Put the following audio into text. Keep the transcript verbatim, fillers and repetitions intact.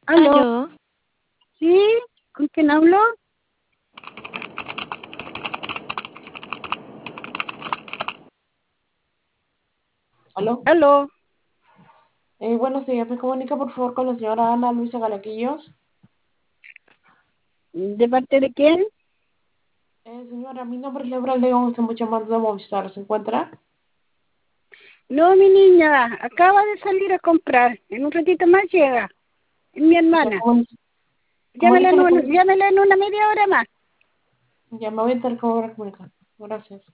¿Aló? Aló, ¿Sí? ¿Con quién hablo? ¿Aló? ¿Aló? Eh, buenos días, me comunica por favor con la señora Ana Luisa Galaquillos. ¿De parte de quién? Eh, señora, mi nombre es Lebra León, estamos llamando de Movistar, ¿se encuentra? No, mi niña, acaba de salir a comprar. En un ratito más llega. Es mi Ya, hermana. comuni- Llámela en, comuníquele un- con... llámela en una media hora más. Ya me voy a intentar comunicar. Gracias.